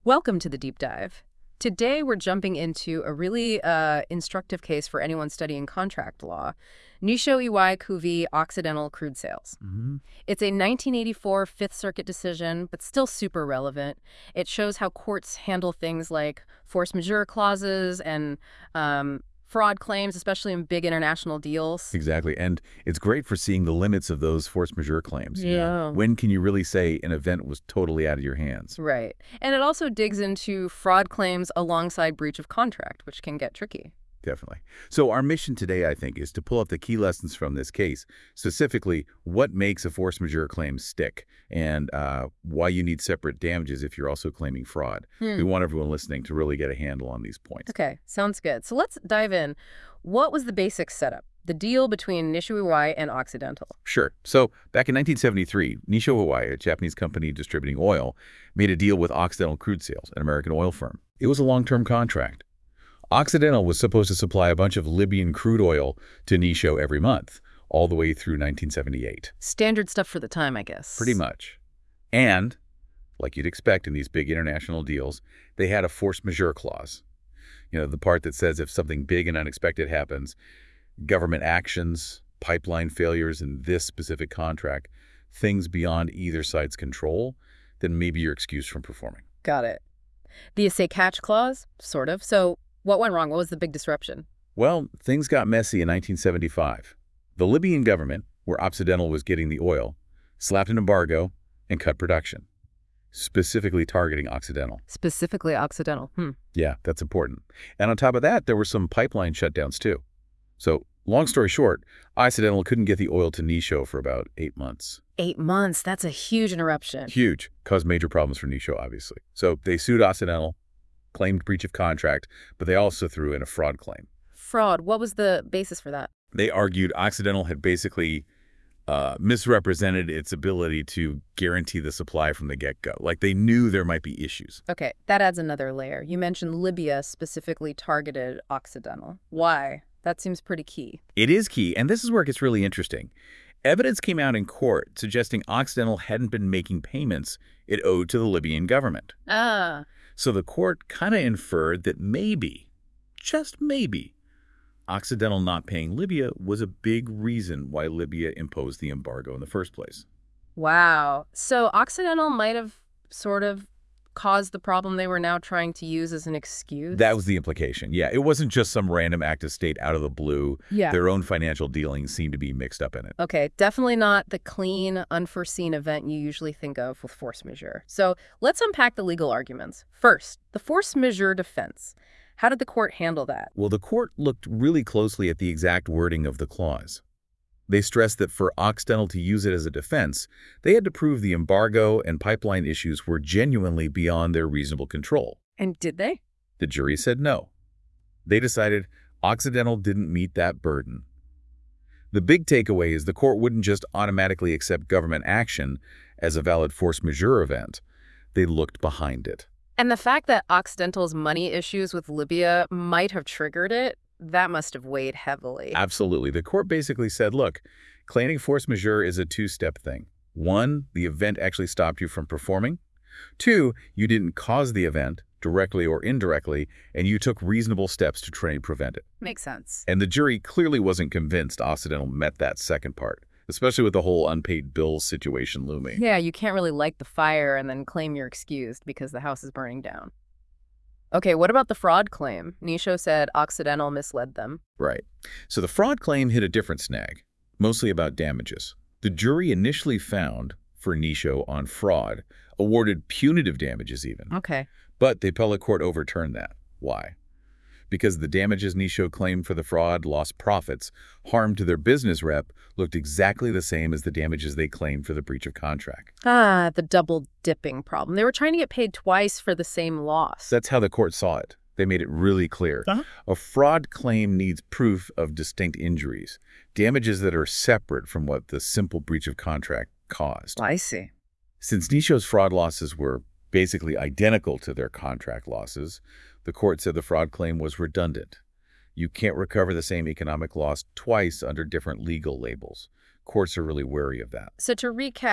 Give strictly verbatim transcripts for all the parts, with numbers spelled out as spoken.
Welcome to the deep dive. Today, we're jumping into a really uh, instructive case for anyone studying contract law, Nisho Iwai v. Occidental Crude Sales. hmm It's a nineteen eighty-four Fifth Circuit decision, but still super relevant. It shows how courts handle things like force majeure clauses and um, fraud claims, especially in big international deals. Exactly. And it's great for seeing the limits of those force majeure claims. You know? Yeah. When can you really say an event was totally out of your hands? Right. And it also digs into fraud claims alongside breach of contract, which can get tricky. Definitely. So our mission today, I think, is to pull up the key lessons from this case, specifically what makes a force majeure claim stick and uh, why you need separate damages if you're also claiming fraud. Hmm. We want everyone listening to really get a handle on these points. Okay, sounds good. So let's dive in. What was the basic setup? The deal between Nisho Iwai and Occidental. Sure. So back in nineteen seventy-three, Nisho Iwai, a Japanese company distributing oil, made a deal with Occidental Crude Sales, an American oil firm. It was a long-term contract. Occidental was supposed to supply a bunch of Libyan crude oil to Nisho every month, all the way through nineteen seventy-eight. Standard stuff for the time, I guess. Pretty much. And, like you'd expect in these big international deals, they had a force majeure clause. You know, the part that says if something big and unexpected happens, government actions, pipeline failures in this specific contract, things beyond either side's control, then maybe you're excused from performing. Got it. The essay catch clause? Sort of. So what went wrong? What was the big disruption? Well, things got messy in nineteen seventy-five. The Libyan government, where Occidental was getting the oil, slapped an embargo and cut production, specifically targeting Occidental. Specifically Occidental. Hmm. Yeah, that's important. And on top of that, there were some pipeline shutdowns too. So, long story short, Occidental couldn't get the oil to Nisho for about eight months. Eight months. That's a huge interruption. Huge. Caused major problems for Nisho, obviously. So they sued Occidental, claimed breach of contract, but they also threw in a fraud claim. Fraud. What was the basis for that? They argued Occidental had basically uh, misrepresented its ability to guarantee the supply from the get-go. Like they knew there might be issues. Okay, that adds another layer. You mentioned Libya specifically targeted Occidental. Why? That seems pretty key. It is key, and this is where it gets really interesting. Evidence came out in court suggesting Occidental hadn't been making payments it owed to the Libyan government. Ah. So the court kind of inferred that maybe, just maybe, Occidental not paying Libya was a big reason why Libya imposed the embargo in the first place. Wow. So Occidental might have sort of caused the problem they were now trying to use as an excuse? That was the implication. Yeah, it wasn't just some random act of state out of the blue. Yeah. Their own financial dealings seemed to be mixed up in it. Okay, definitely not the clean, unforeseen event you usually think of with force majeure. So let's unpack the legal arguments. First, the force majeure defense. How did the court handle that? Well, the court looked really closely at the exact wording of the clause. They stressed that for Occidental to use it as a defense, they had to prove the embargo and pipeline issues were genuinely beyond their reasonable control. And did they? The jury said no. They decided Occidental didn't meet that burden. The big takeaway is the court wouldn't just automatically accept government action as a valid force majeure event. They looked behind it. And the fact that Occidental's money issues with Libya might have triggered it, that must have weighed heavily. Absolutely. The court basically said, look, claiming force majeure is a two-step thing. One, the event actually stopped you from performing. Two, you didn't cause the event, directly or indirectly, and you took reasonable steps to try and prevent it. Makes sense. And the jury clearly wasn't convinced Occidental met that second part, especially with the whole unpaid bills situation looming. Yeah, you can't really light the fire and then claim you're excused because the house is burning down. Okay, what about the fraud claim? Nisho said Occidental misled them. Right. So the fraud claim hit a different snag, mostly about damages. The jury initially found, for Nisho on fraud, awarded punitive damages even. Okay. But the appellate court overturned that. Why? Because the damages Nisho claimed for the fraud, lost profits, harm to their business rep, looked exactly the same as the damages they claimed for the breach of contract. Ah, the double dipping problem. They were trying to get paid twice for the same loss. That's how the court saw it. They made it really clear. Uh-huh. A fraud claim needs proof of distinct injuries, damages that are separate from what the simple breach of contract caused. I see. Since Nisho's fraud losses were basically identical to their contract losses, the court said the fraud claim was redundant. You can't recover the same economic loss twice under different legal labels. Courts are really wary of that. So to recap,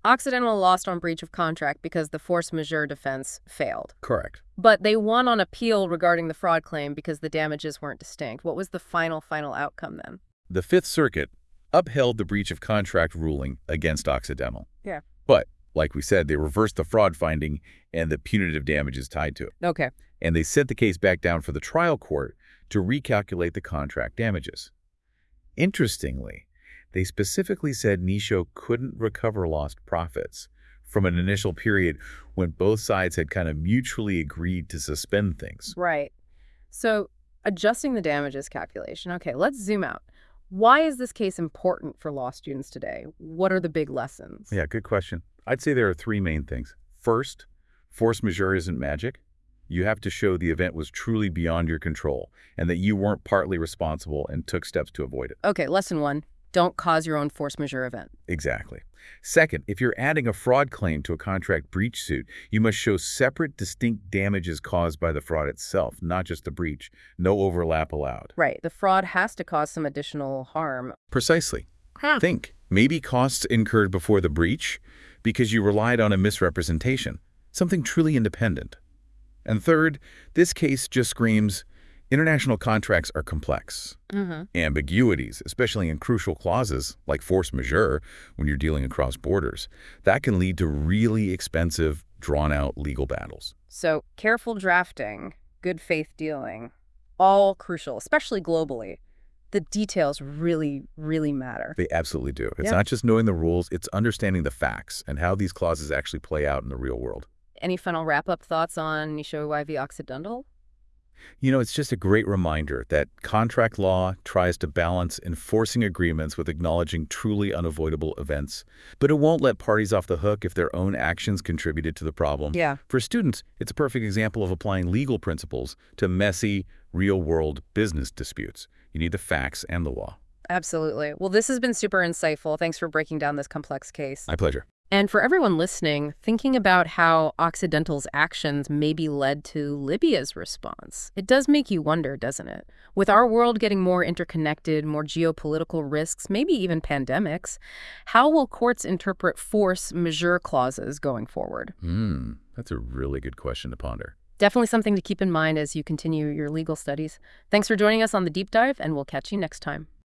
Occidental lost on breach of contract because the force majeure defense failed. Correct. But they won on appeal regarding the fraud claim because the damages weren't distinct. What was the final, final outcome then? The Fifth Circuit upheld the breach of contract ruling against Occidental. Yeah. But, like we said, they reversed the fraud finding and the punitive damages tied to it. Okay. And they sent the case back down for the trial court to recalculate the contract damages. Interestingly, they specifically said Nisho couldn't recover lost profits from an initial period when both sides had kind of mutually agreed to suspend things. Right. So, adjusting the damages calculation. Okay, let's zoom out. Why is this case important for law students today? What are the big lessons? Yeah, good question. I'd say there are three main things. First, force majeure isn't magic. You have to show the event was truly beyond your control and that you weren't partly responsible and took steps to avoid it. Okay, lesson one. Don't cause your own force majeure event. Exactly. Second, if you're adding a fraud claim to a contract breach suit, you must show separate, distinct damages caused by the fraud itself, not just the breach. No overlap allowed. Right. The fraud has to cause some additional harm. Precisely. Huh. Think. Maybe costs incurred before the breach because you relied on a misrepresentation, something truly independent. And third, this case just screams, international contracts are complex. Mm-hmm. Ambiguities, especially in crucial clauses like force majeure when you're dealing across borders, that can lead to really expensive, drawn-out legal battles. So careful drafting, good faith dealing, all crucial, especially globally. The details really, really matter. They absolutely do. It's Yeah. not just knowing the rules, it's understanding the facts and how these clauses actually play out in the real world. Any final wrap-up thoughts on Nisho v. Occidental? You know, it's just a great reminder that contract law tries to balance enforcing agreements with acknowledging truly unavoidable events, but it won't let parties off the hook if their own actions contributed to the problem. Yeah. For students, it's a perfect example of applying legal principles to messy, real-world business disputes. You need the facts and the law. Absolutely. Well, this has been super insightful. Thanks for breaking down this complex case. My pleasure. And for everyone listening, thinking about how Occidental's actions maybe led to Libya's response, it does make you wonder, doesn't it? With our world getting more interconnected, more geopolitical risks, maybe even pandemics, how will courts interpret force majeure clauses going forward? Hmm, that's a really good question to ponder. Definitely something to keep in mind as you continue your legal studies. Thanks for joining us on The Deep Dive, and we'll catch you next time.